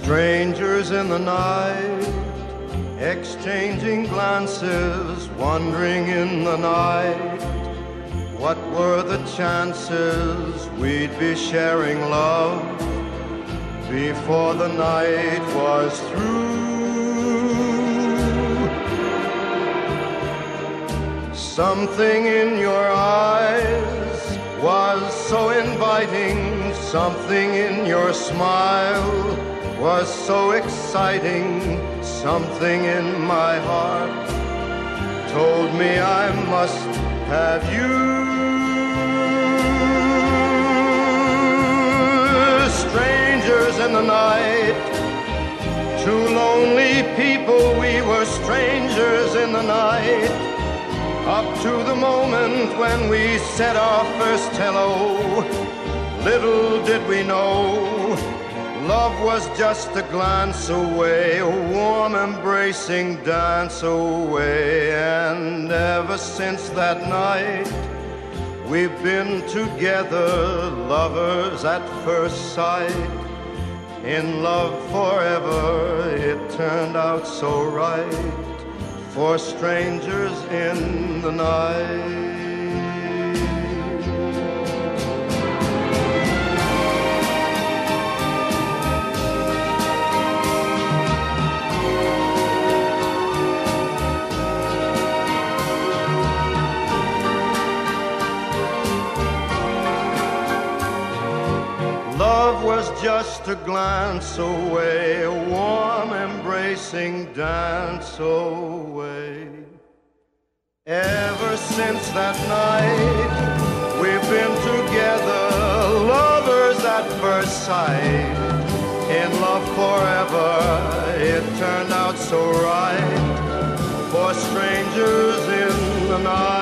Strangers in the night, exchanging glances, wandering in the night. What were the chances we'd be sharing love before the night was through? Something in your eyes was so inviting, something in your smile was so exciting, something in my heart told me I must have you. Strangers in the night, two lonely people, we were strangers in the night, up to the moment when we said our first hello. Little did we know, love was just a glance away, a warm embracing dance away. And ever since that night, we've been together, lovers at first sight. In love forever, it turned out so right, for strangers in the night. Love was just a glance away, a warm embracing dance away. Ever since that night, we've been together, lovers at first sight. In love forever, it turned out so right, for strangers in the night.